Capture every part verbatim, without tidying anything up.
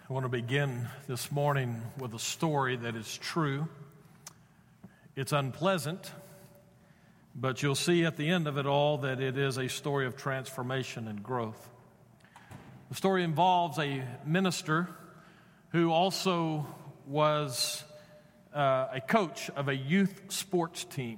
I want to begin this morning with a story that is true. It's unpleasant, but you'll see at the end of it all that it is a story of transformation and growth. The story involves a minister who also was uh, a coach of a youth sports team.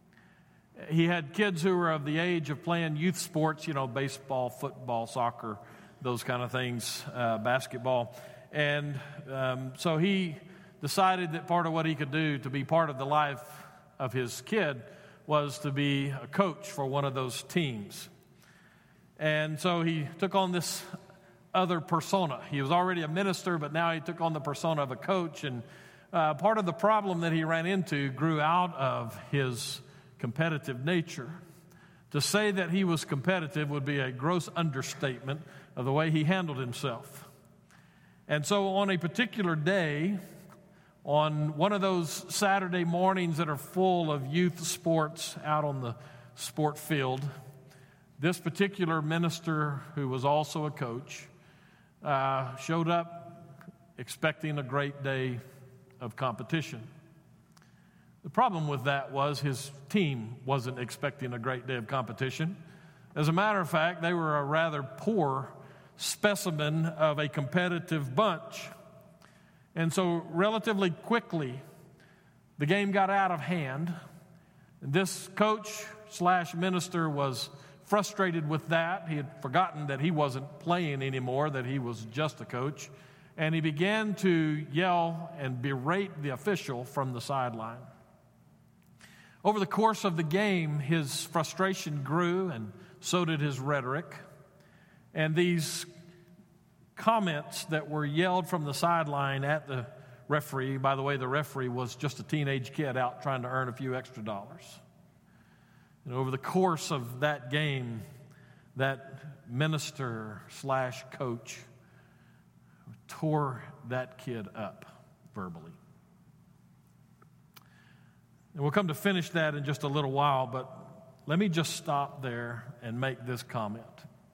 He had kids who were of the age of playing youth sports, you know, baseball, football, soccer, those kind of things, uh, basketball. And um, so he decided that part of what he could do to be part of the life of his kid was to be a coach for one of those teams. And so he took on this other persona. He was already a minister, but now he took on the persona of a coach. And uh, part of the problem that he ran into grew out of his competitive nature. To say that he was competitive would be a gross understatement of the way he handled himself. And so on a particular day, on one of those Saturday mornings that are full of youth sports out on the sport field, this particular minister, who was also a coach, uh, showed up expecting a great day of competition. The problem with that was his team wasn't expecting a great day of competition. As a matter of fact, they were a rather poor specimen of a competitive bunch. And so relatively quickly, the game got out of hand. This coach slash minister was frustrated with that. He had forgotten that he wasn't playing anymore, that he was just a coach. And he began to yell and berate the official from the sideline. Over the course of the game, his frustration grew, and so did his rhetoric. And these comments that were yelled from the sideline at the referee, by the way, the referee was just a teenage kid out trying to earn a few extra dollars. And over the course of that game, that minister slash coach tore that kid up verbally. And we'll come to finish that in just a little while, but let me just stop there and make this comment.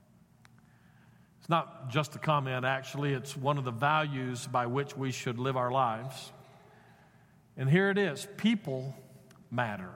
It's not just a comment, actually. It's one of the values by which we should live our lives. And here it is. People matter.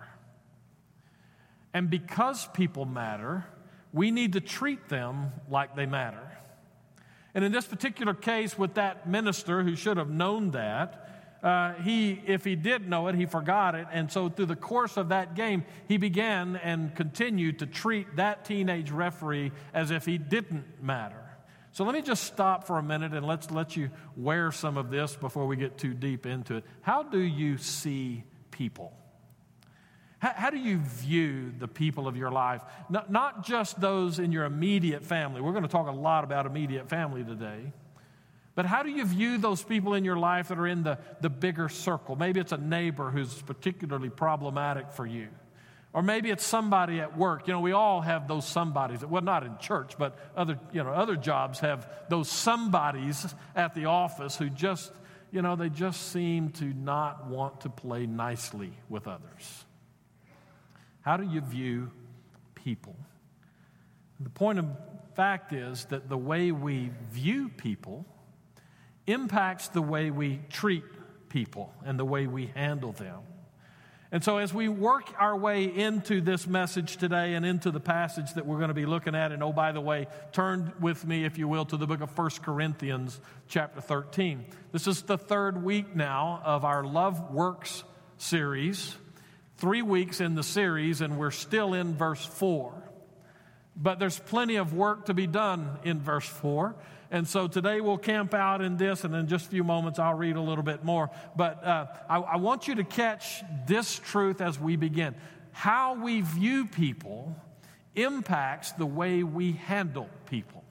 And because people matter, we need to treat them like they matter. And in this particular case with that minister who should have known that, Uh, he, if he did know it, he forgot it. And so through the course of that game, he began and continued to treat that teenage referee as if he didn't matter. So let me just stop for a minute and let's let you wear some of this before we get too deep into it. How do you see people? How, how do you view the people of your life? Not, not just those in your immediate family. We're going to talk a lot about immediate family today. But how do you view those people in your life that are in the, the bigger circle? Maybe it's a neighbor who's particularly problematic for you. Or maybe it's somebody at work. You know, we all have those somebodies. Well, not in church, but other, you know, other jobs have those somebodies at the office who just, you know, they just seem to not want to play nicely with others. How do you view people? The point of fact is that the way we view people impacts the way we treat people and the way we handle them. And so as we work our way into this message today and into the passage that we're going to be looking at, and oh, by the way, turn with me, if you will, to the book of First Corinthians chapter thirteen. This is the third week now of our Love Works series. Three weeks in the series, and we're still in verse four. But there's plenty of work to be done in verse four. And so today we'll camp out in this, and in just a few moments I'll read a little bit more. But uh, I, I want you to catch this truth as we begin. How we view people impacts the way we handle people.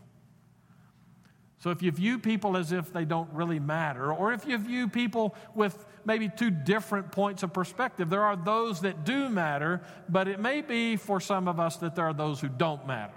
So if you view people as if they don't really matter, or if you view people with maybe two different points of perspective, there are those that do matter, but it may be for some of us that there are those who don't matter.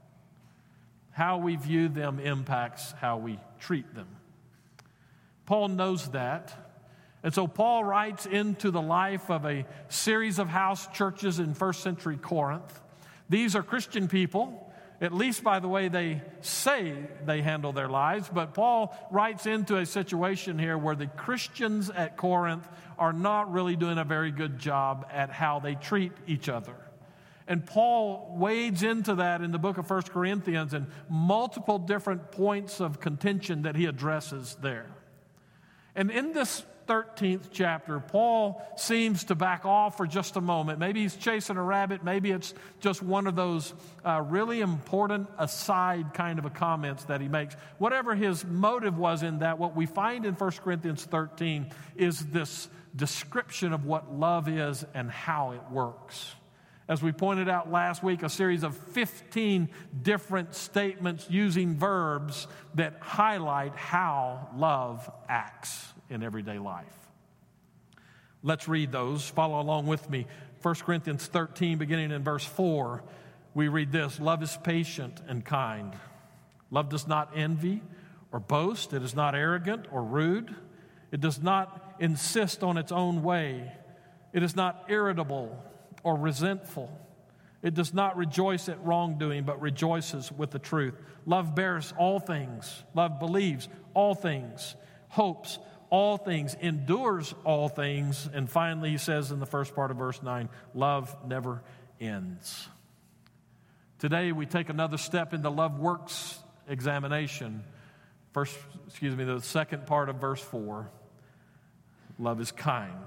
How we view them impacts how we treat them. Paul knows that. And so Paul writes into the life of a series of house churches in first century Corinth. These are Christian people at least by the way they say they handle their lives. But Paul writes into a situation here where the Christians at Corinth are not really doing a very good job at how they treat each other. And Paul wades into that in the book of First Corinthians and multiple different points of contention that he addresses there. And in this thirteenth chapter, Paul seems to back off for just a moment. Maybe he's chasing a rabbit. Maybe it's just one of those uh, really important aside kind of a comments that he makes. Whatever his motive was in that, what we find in First Corinthians thirteen is this description of what love is and how it works. As we pointed out last week, a series of fifteen different statements using verbs that highlight how love acts in everyday life. Let's read those. Follow along with me. First Corinthians thirteen, beginning in verse four, we read this: love is patient and kind. Love does not envy or boast. It is not arrogant or rude. It does not insist on its own way. It is not irritable or resentful. It does not rejoice at wrongdoing, but rejoices with the truth. Love bears all things. Love believes all things, hopes all things, endures all things. And finally, he says in the first part of verse nine, love never ends. Today, we take another step in the love works examination. First, excuse me, the second part of verse four, love is kind.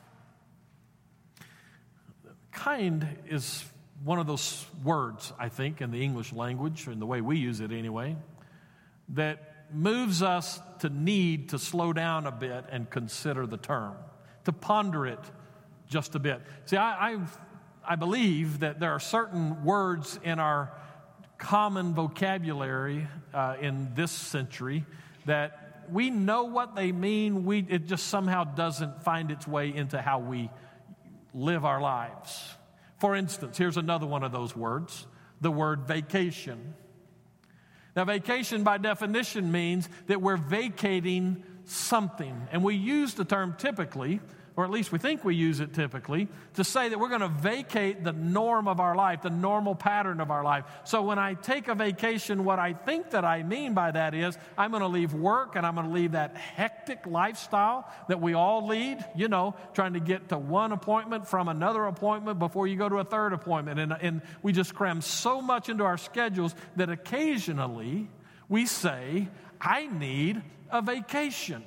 Kind is one of those words, I think, in the English language, or in the way we use it anyway, that moves us to need to slow down a bit and consider the term, to ponder it just a bit. See, I I've, I believe that there are certain words in our common vocabulary uh, in this century that we know what they mean. We it just somehow doesn't find its way into how we live our lives. For instance, here's another one of those words, the word vacation. Now, vacation by definition means that we're vacating something. And we use the term typically, or at least we think we use it typically, to say that we're going to vacate the norm of our life, the normal pattern of our life. So when I take a vacation, what I think that I mean by that is I'm going to leave work and I'm going to leave that hectic lifestyle that we all lead, you know, trying to get to one appointment from another appointment before you go to a third appointment. And, and we just cram so much into our schedules that occasionally we say, I need a vacation.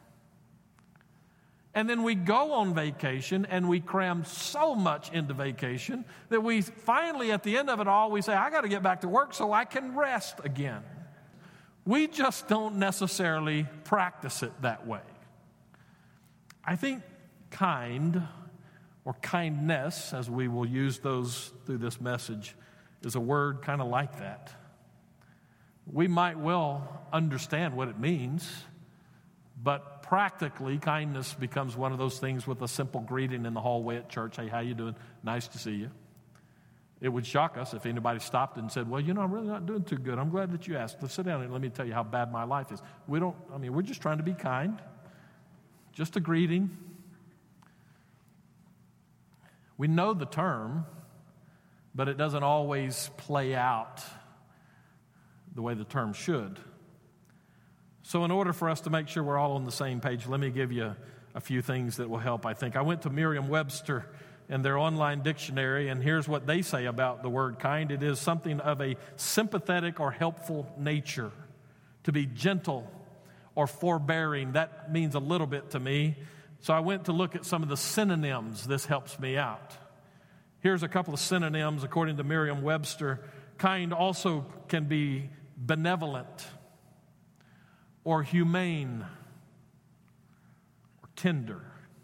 And then we go on vacation and we cram so much into vacation that we finally, at the end of it all, we say, I got to get back to work so I can rest again. We just don't necessarily practice it that way. I think kind or kindness, as we will use those through this message, is a word kind of like that. We might well understand what it means, but practically, kindness becomes one of those things with a simple greeting in the hallway at church. Hey, how you doing? Nice to see you. It would shock us if anybody stopped and said, well, you know, I'm really not doing too good. I'm glad that you asked. Let's sit down and let me tell you how bad my life is. We don't, I mean, we're just trying to be kind. Just a greeting. We know the term, but it doesn't always play out the way the term should. So in order for us to make sure we're all on the same page, let me give you a few things that will help, I think. I went to Merriam-Webster and their online dictionary, and here's what they say about the word kind. It is something of a sympathetic or helpful nature, to be gentle or forbearing. That means a little bit to me. So I went to look at some of the synonyms. This helps me out. Here's a couple of synonyms according to Merriam-Webster. Kind also can be benevolent, or humane, or tender.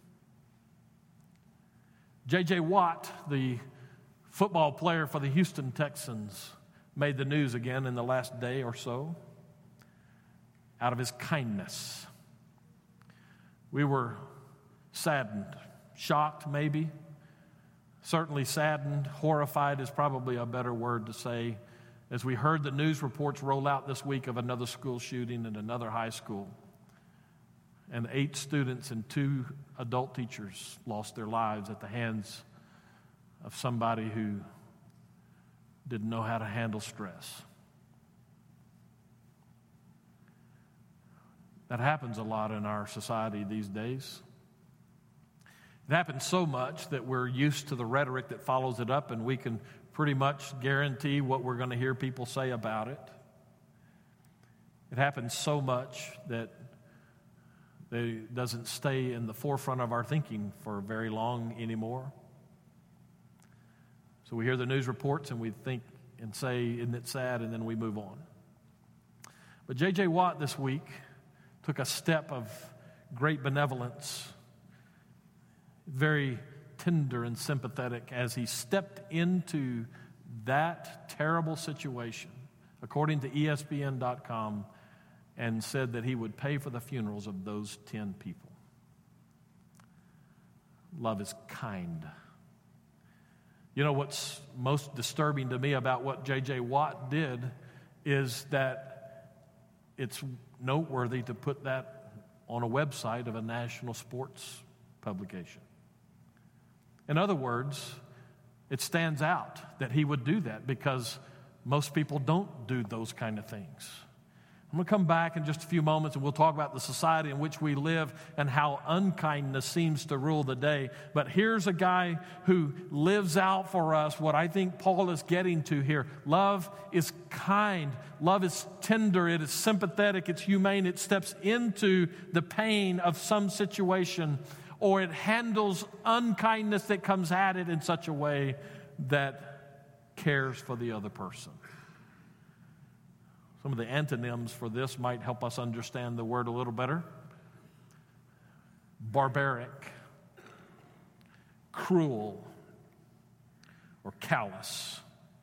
J J. Watt, the football player for the Houston Texans, made the news again in the last day or so out of his kindness. We were saddened, shocked maybe, certainly saddened. Horrified is probably a better word to say, as we heard the news reports roll out this week of another school shooting in another high school. And eight students and two adult teachers lost their lives at the hands of somebody who didn't know how to handle stress. That happens a lot in our society these days. It happens so much that we're used to the rhetoric that follows it up, and we can pretty much guarantee what we're going to hear people say about it. It happens so much that it doesn't stay in the forefront of our thinking for very long anymore. So we hear the news reports and we think and say, isn't it sad? And then we move on. But J J Watt this week took a step of great benevolence, very tender and sympathetic, as he stepped into that terrible situation, according to E S P N dot com, and said that he would pay for the funerals of those ten people. Love is kind. You know what's most disturbing to me about what J J Watt did is that it's noteworthy to put that on a website of a national sports publication. In other words, it stands out that he would do that because most people don't do those kind of things. I'm going to come back in just a few moments and we'll talk about the society in which we live and how unkindness seems to rule the day. But here's a guy who lives out for us what I think Paul is getting to here. Love is kind. Love is tender. It is sympathetic. It's humane. It steps into the pain of some situation, or it handles unkindness that comes at it in such a way that cares for the other person. Some of the antonyms for this might help us understand the word a little better. Barbaric, cruel, or callous.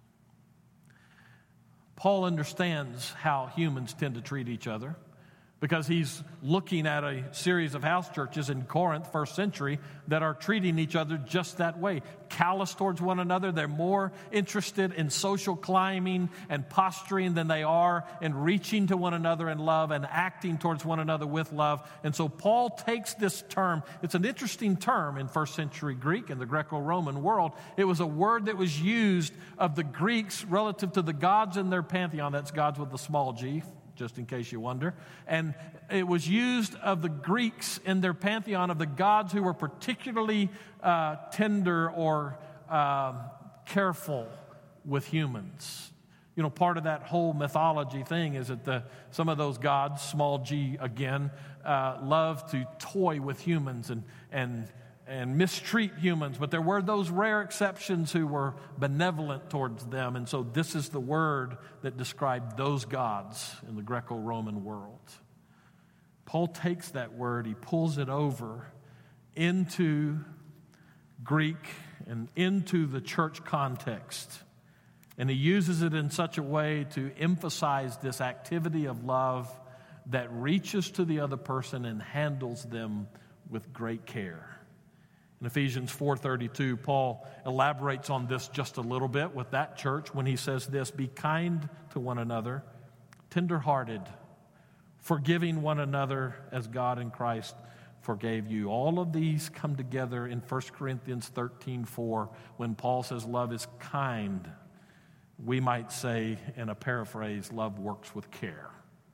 Paul understands how humans tend to treat each other, because he's looking at a series of house churches in Corinth, first century, that are treating each other just that way. Callous towards one another. They're more interested in social climbing and posturing than they are in reaching to one another in love and acting towards one another with love. And so Paul takes this term. It's an interesting term in first century Greek and the Greco-Roman world. It was a word that was used of the Greeks relative to the gods in their pantheon. That's gods with a small g, just in case you wonder. And it was used of the Greeks in their pantheon of the gods who were particularly uh, tender or uh, careful with humans. You know, part of that whole mythology thing is that the, some of those gods, small g again, uh, love to toy with humans and and and mistreat humans, but there were those rare exceptions who were benevolent towards them. And so this is the word that described those gods in the Greco-Roman world. Paul takes that word, he pulls it over into Greek and into the church context, and he uses it in such a way to emphasize this activity of love that reaches to the other person and handles them with great care. In Ephesians four thirty-two, Paul elaborates on this just a little bit with that church when he says this: be kind to one another, tenderhearted, forgiving one another as God in Christ forgave you. All of these come together in First Corinthians thirteen four when Paul says love is kind. We might say, in a paraphrase, love works with care.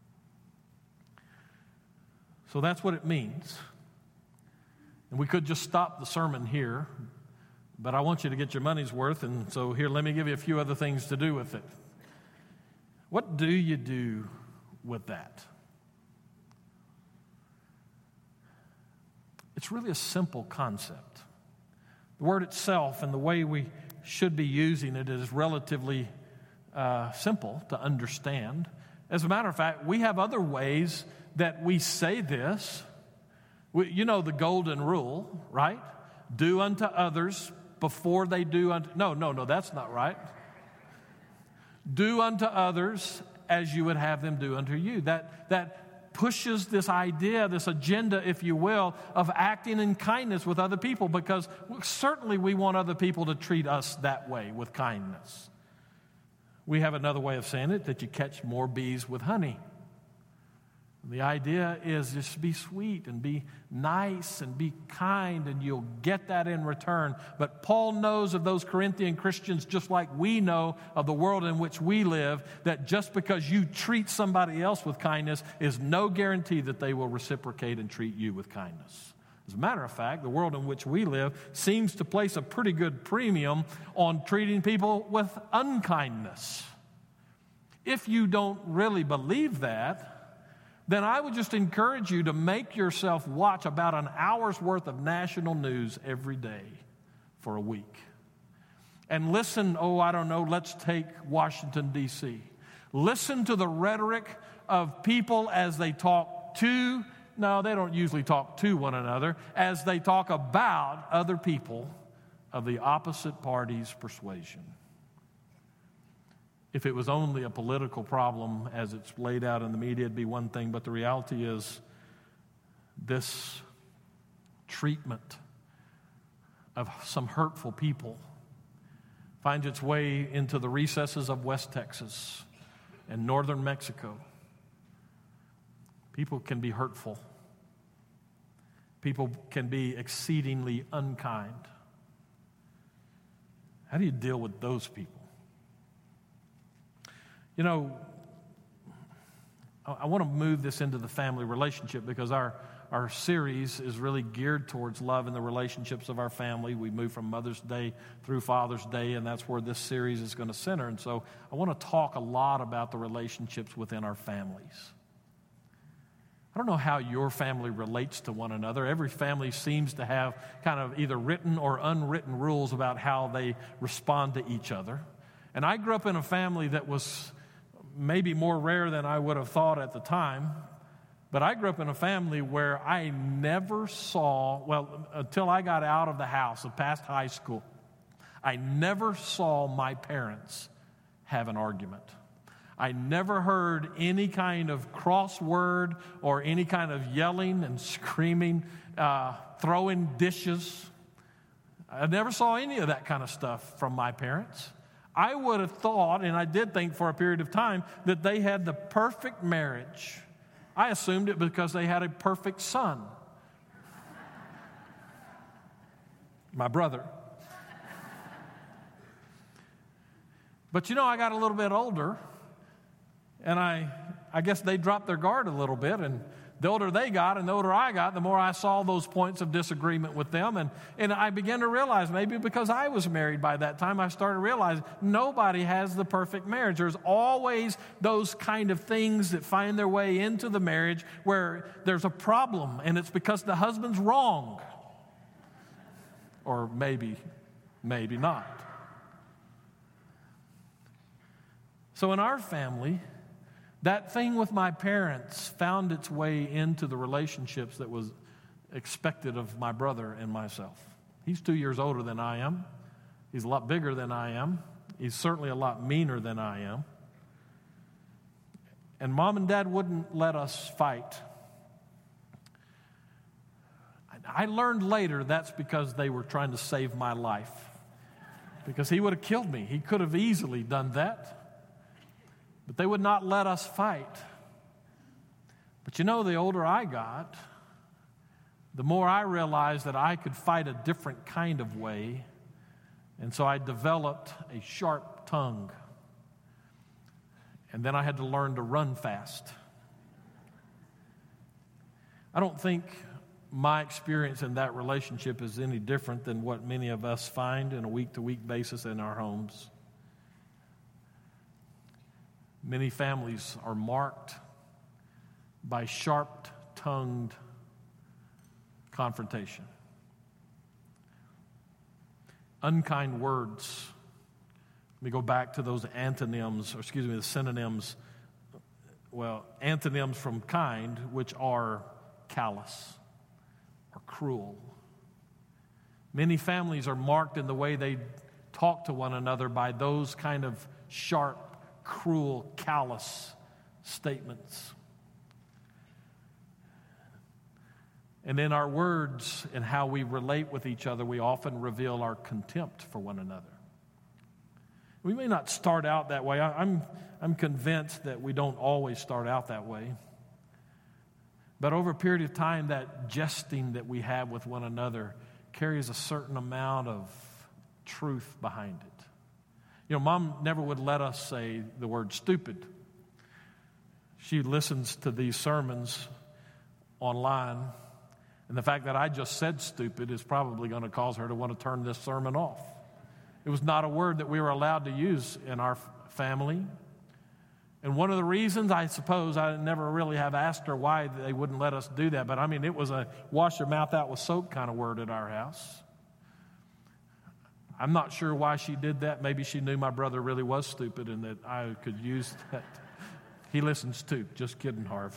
So that's what it means. And we could just stop the sermon here, but I want you to get your money's worth, and so here, let me give you a few other things to do with it. What do you do with that? It's really a simple concept. The word itself and the way we should be using it is relatively uh, simple to understand. As a matter of fact, we have other ways that we say this. We, you know the golden rule, right? Do unto others before they do unto... No, no, no, that's not right. Do unto others as you would have them do unto you. That, that pushes this idea, this agenda, if you will, of acting in kindness with other people, because certainly we want other people to treat us that way, with kindness. We have another way of saying it, that you catch more bees with honey The idea is just be sweet and be nice and be kind, and you'll get that in return. But Paul knows of those Corinthian Christians, just like we know of the world in which we live, that just because you treat somebody else with kindness is no guarantee that they will reciprocate and treat you with kindness. As a matter of fact, the world in which we live seems to place a pretty good premium on treating people with unkindness. If you don't really believe that, then I would just encourage you to make yourself watch about an hour's worth of national news every day for a week. And listen, oh, I don't know, let's take Washington, D C Listen to the rhetoric of people as they talk to, no, they don't usually talk to one another, as they talk about other people of the opposite party's persuasion. If it was only a political problem as it's laid out in the media, it'd be one thing, but the reality is this treatment of some hurtful people finds its way into the recesses of West Texas and northern Mexico. People can be hurtful. People can be exceedingly unkind. How do you deal with those people? You know, I want to move this into the family relationship because our, our series is really geared towards love and the relationships of our family. We move from Mother's Day through Father's Day, and that's where this series is going to center. And so I want to talk a lot about the relationships within our families. I don't know how your family relates to one another. Every family seems to have kind of either written or unwritten rules about how they respond to each other. And I grew up in a family that was maybe more rare than I would have thought at the time, but I grew up in a family where I never saw, well, until I got out of the house and past high school, I never saw my parents have an argument. I never heard any kind of crossword or any kind of yelling and screaming, uh, throwing dishes. I never saw any of that kind of stuff from my parents. I would have thought, and I did think for a period of time, that they had the perfect marriage. I assumed it because they had a perfect son. My brother. But you know, I got a little bit older, and I, I guess they dropped their guard a little bit, and the older they got and the older I got, the more I saw those points of disagreement with them. And, and I began to realize, maybe because I was married by that time, I started realizing nobody has the perfect marriage. There's always those kind of things that find their way into the marriage where there's a problem, and it's because the husband's wrong. Or maybe, maybe not. So in our family, that thing with my parents found its way into the relationships that was expected of my brother and myself. He's two years older than I am. He's a lot bigger than I am. He's certainly a lot meaner than I am. And Mom and Dad wouldn't let us fight. I learned later that's because they were trying to save my life. Because he would have killed me. He could have easily done that. But they would not let us fight. But you know, the older I got, the more I realized that I could fight a different kind of way. And so I developed a sharp tongue. And then I had to learn to run fast. I don't think my experience in that relationship is any different than what many of us find on a week-to-week basis in our homes. Many families are marked by sharp-tongued confrontation. Unkind words. Let me go back to those antonyms, or excuse me, the synonyms. Well, antonyms from kind, which are callous or cruel. Many families are marked in the way they talk to one another by those kind of sharp, cruel, callous statements. And in our words and how we relate with each other, we often reveal our contempt for one another. We may not start out that way. I'm, I'm convinced that we don't always start out that way. But over a period of time, that jesting that we have with one another carries a certain amount of truth behind it. You know, Mom never would let us say the word stupid. She listens to these sermons online, and the fact that I just said stupid is probably going to cause her to want to turn this sermon off. It was not a word that we were allowed to use in our family. And one of the reasons, I suppose, I never really have asked her why they wouldn't let us do that. But I mean, it was a wash your mouth out with soap kind of word at our house. I'm not sure why she did that. Maybe she knew my brother really was stupid and that I could use that. He listens too. Just kidding, Harv.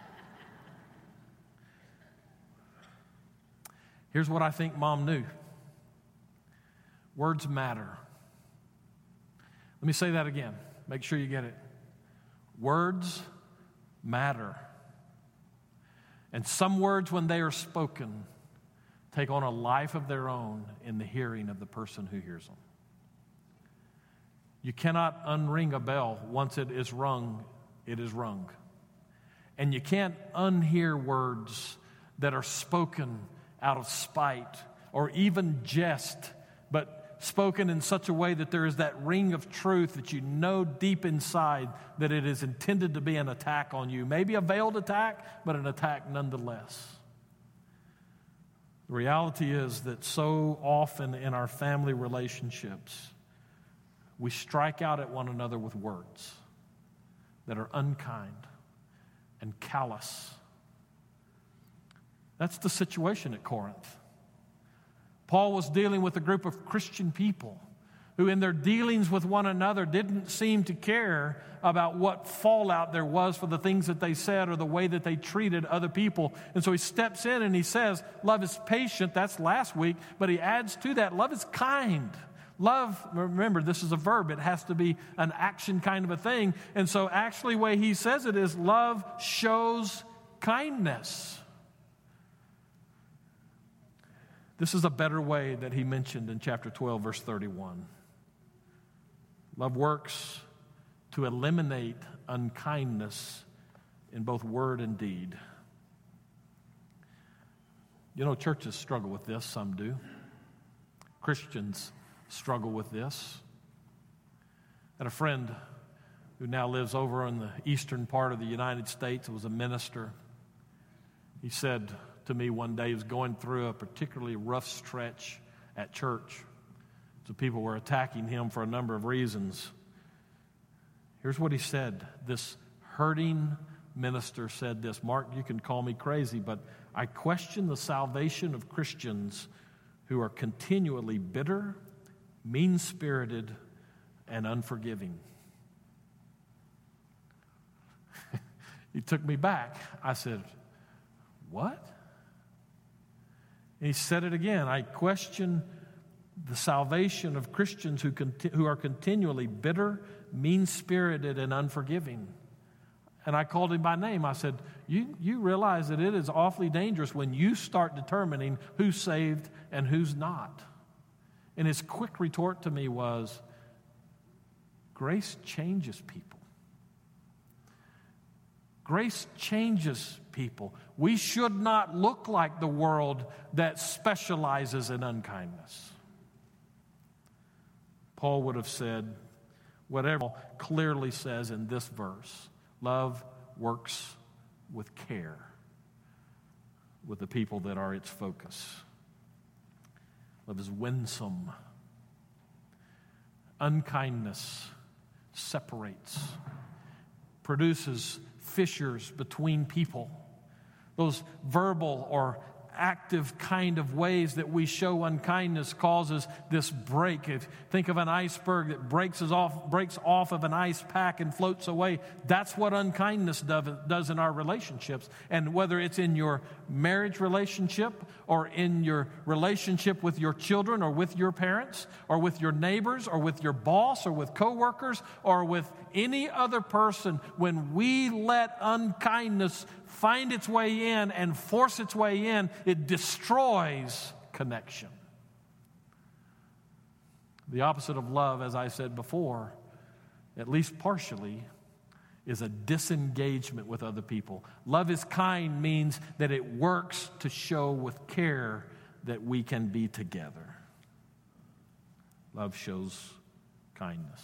Here's what I think Mom knew. Words matter. Let me say that again. Make sure you get it. Words matter. And some words, when they are spoken, take on a life of their own in the hearing of the person who hears them. You cannot unring a bell. Once it is rung, it is rung. And you can't unhear words that are spoken out of spite or even jest, but spoken in such a way that there is that ring of truth that you know deep inside that it is intended to be an attack on you. Maybe a veiled attack, but an attack nonetheless. The reality is that so often in our family relationships, we strike out at one another with words that are unkind and callous. That's the situation at Corinth. Paul was dealing with a group of Christian people who in their dealings with one another didn't seem to care about what fallout there was for the things that they said or the way that they treated other people. And so he steps in and he says, love is patient. That's last week. But he adds to that, love is kind. Love, remember, this is a verb. It has to be an action kind of a thing. And so actually the way he says it is love shows kindness. This is a better way that he mentioned in chapter twelve, verse thirty-one. Love works to eliminate unkindness in both word and deed. You know, churches struggle with this, some do. Christians struggle with this. I had a friend who now lives over in the eastern part of the United States, was a minister. He said to me one day, he was going through a particularly rough stretch at church. So people were attacking him for a number of reasons. Here's what he said. This hurting minister said this, Mark, you can call me crazy, but I question the salvation of Christians who are continually bitter, mean-spirited, and unforgiving. He took me back. I said, what? And he said it again. I question the salvation of Christians who conti- who are continually bitter, mean-spirited, and unforgiving. And I called him by name. I said, you, you realize that it is awfully dangerous when you start determining who's saved and who's not. And his quick retort to me was, grace changes people. Grace changes people. We should not look like the world that specializes in unkindness. Paul would have said, whatever Paul clearly says in this verse, love works with care with the people that are its focus. Love is winsome. Unkindness separates, produces fissures between people. Those verbal or active kind of ways that we show unkindness causes this break. If think of an iceberg that breaks off, breaks off of an ice pack and floats away. That's what unkindness does in our relationships. And whether it's in your marriage relationship or in your relationship with your children or with your parents or with your neighbors or with your boss or with coworkers or with any other person, when we let unkindness find its way in and force its way in, it destroys connection. The opposite of love, as I said before, at least partially, is a disengagement with other people. Love is kind means that it works to show with care that we can be together. Love shows kindness.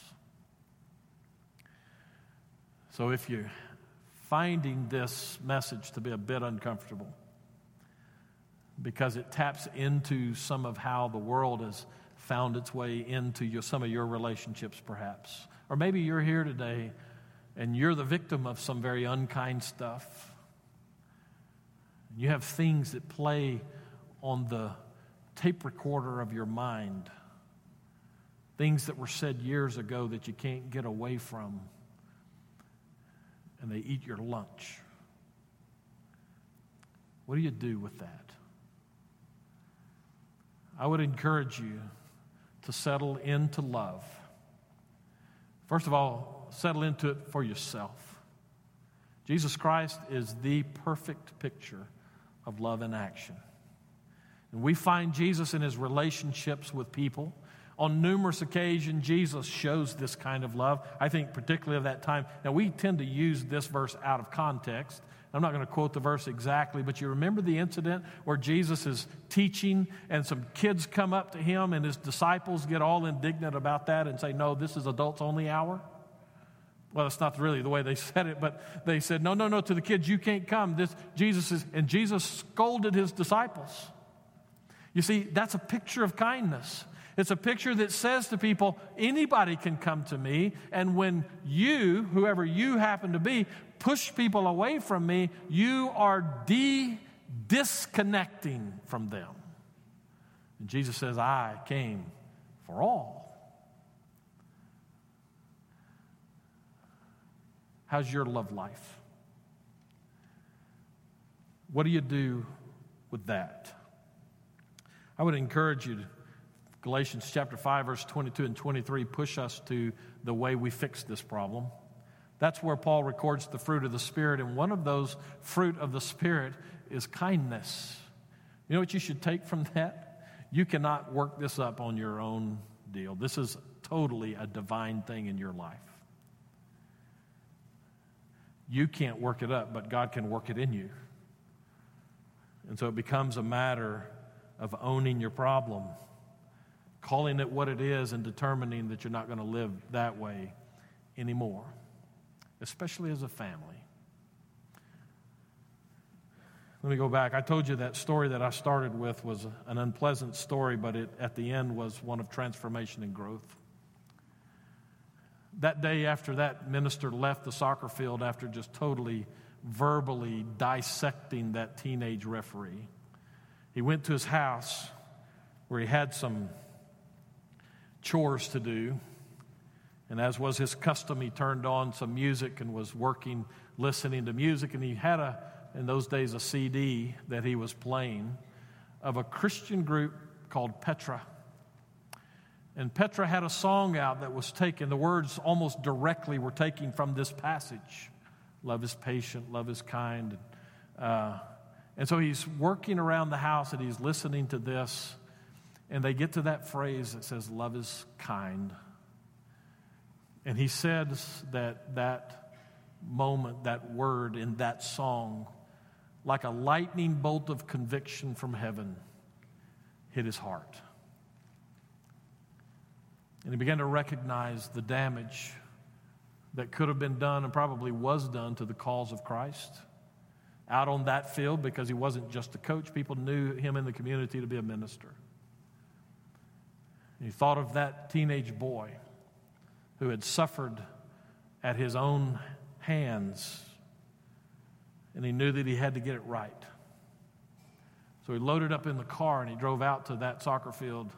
So if you're finding this message to be a bit uncomfortable because it taps into some of how the world has found its way into your, some of your relationships perhaps, or maybe you're here today and you're the victim of some very unkind stuff. You have things that play on the tape recorder of your mind, things that were said years ago that you can't get away from, and they eat your lunch. What do you do with that? I would encourage you to settle into love. First of all, settle into it for yourself. Jesus Christ is the perfect picture of love in action. And we find Jesus in his relationships with people. On numerous occasions, Jesus shows this kind of love, I think particularly of that time. Now, we tend to use this verse out of context. I'm not going to quote the verse exactly, but you remember the incident where Jesus is teaching and some kids come up to him and his disciples get all indignant about that and say, no, this is adults only hour? Well, that's not really the way they said it, but they said, no, no, no, to the kids, you can't come. This Jesus is, and Jesus scolded his disciples. You see, that's a picture of kindness. It's a picture that says to people, anybody can come to me, and when you, whoever you happen to be, push people away from me, you are de- disconnecting from them. And Jesus says, I came for all. How's your love life? What do you do with that? I would encourage you to Galatians chapter five, verse twenty-two and twenty-three push us to the way we fix this problem. That's where Paul records the fruit of the Spirit, and one of those fruit of the Spirit is kindness. You know what you should take from that? You cannot work this up on your own deal. This is totally a divine thing in your life. You can't work it up, but God can work it in you. And so it becomes a matter of owning your problem, calling it what it is, and determining that you're not going to live that way anymore, especially as a family. Let me go back. I told you that story that I started with was an unpleasant story, but it at the end was one of transformation and growth. That day after that minister left the soccer field after just totally verbally dissecting that teenage referee, he went to his house where he had some chores to do. And as was his custom, he turned on some music and was working, listening to music. And he had, a, in those days, a C D that he was playing of a Christian group called Petra. And Petra had a song out that was taken. The words almost directly were taken from this passage. Love is patient, love is kind. Uh, and so he's working around the house and he's listening to this. And they get to that phrase that says, love is kind. And he says that that moment, that word in that song, like a lightning bolt of conviction from heaven, hit his heart. And he began to recognize the damage that could have been done and probably was done to the cause of Christ out on that field, because he wasn't just a coach. People knew him in the community to be a minister. And he thought of that teenage boy who had suffered at his own hands, and he knew that he had to get it right. So he loaded up in the car and he drove out to that soccer field.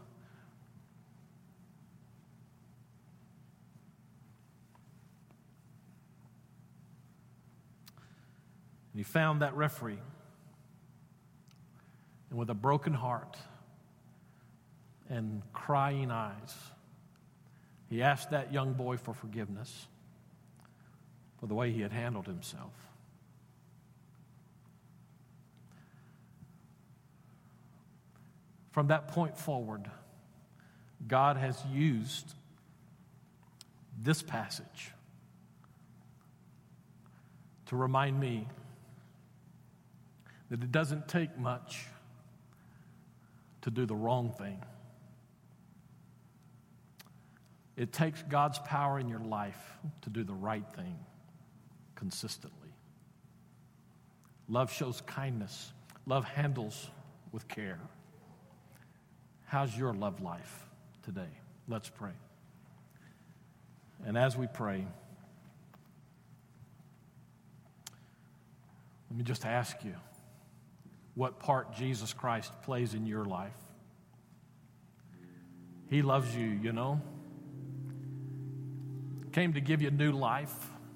And he found that referee. And with a broken heart and crying eyes, he asked that young boy for forgiveness for the way he had handled himself. From that point forward, God has used this passage to remind me that it doesn't take much to do the wrong thing. It takes God's power in your life to do the right thing consistently. Love shows kindness. Love handles with care. How's your love life today? Let's pray. And as we pray, let me just ask you what part Jesus Christ plays in your life. He loves you, you know. Came to give you new life.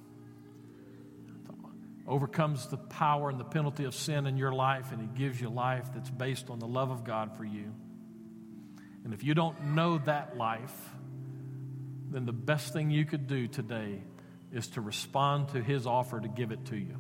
Overcomes the power and the penalty of sin in your life, and He gives you life that's based on the love of God for you. And if you don't know that life, then the best thing you could do today is to respond to His offer to give it to you.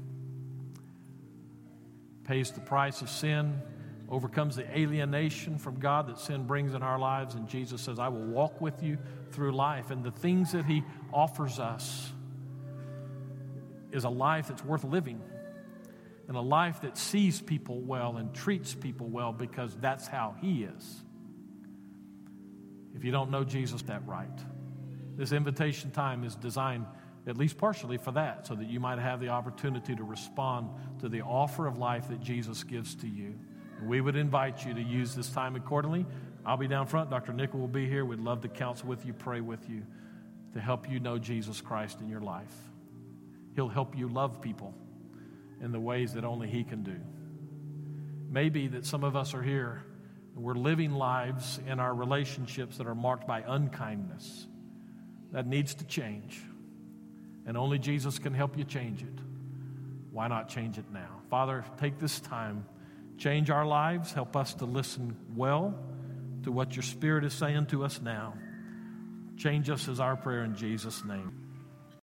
Pays the price of sin, overcomes the alienation from God that sin brings in our lives, and Jesus says, I will walk with you through life. And the things that He offers us is a life that's worth living, and a life that sees people well and treats people well, because that's how He is. If you don't know Jesus that right, this invitation time is designed at least partially for that, so that you might have the opportunity to respond to the offer of life that Jesus gives to you. And we would invite you to use this time accordingly. I'll be down front. Doctor Nickel will be here. We'd love to counsel with you, pray with you, to help you know Jesus Christ in your life. He'll help you love people in the ways that only He can do. Maybe that some of us are here and we're living lives in our relationships that are marked by unkindness. That needs to change. And only Jesus can help you change it. Why not change it now? Father, take this time, change our lives, help us to listen well to what your Spirit is saying to us now. Change us is our prayer in Jesus' name.